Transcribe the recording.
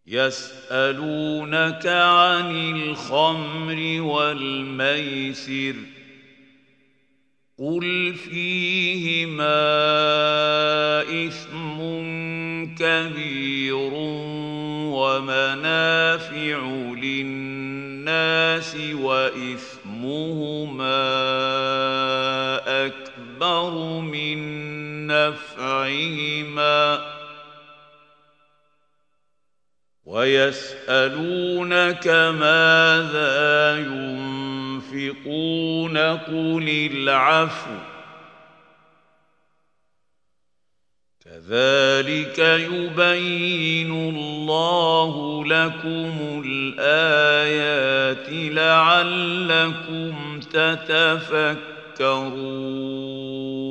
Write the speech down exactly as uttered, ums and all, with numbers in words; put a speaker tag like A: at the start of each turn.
A: يسألونك عن الخمر والميسر قل فيهما إثم كبير ومنافع للناس وإثمهما أكبر من نفعهما ويسألونك ماذا ينفقون قل العفو كذلك يبين الله لكم الآيات لعلكم تتفكرون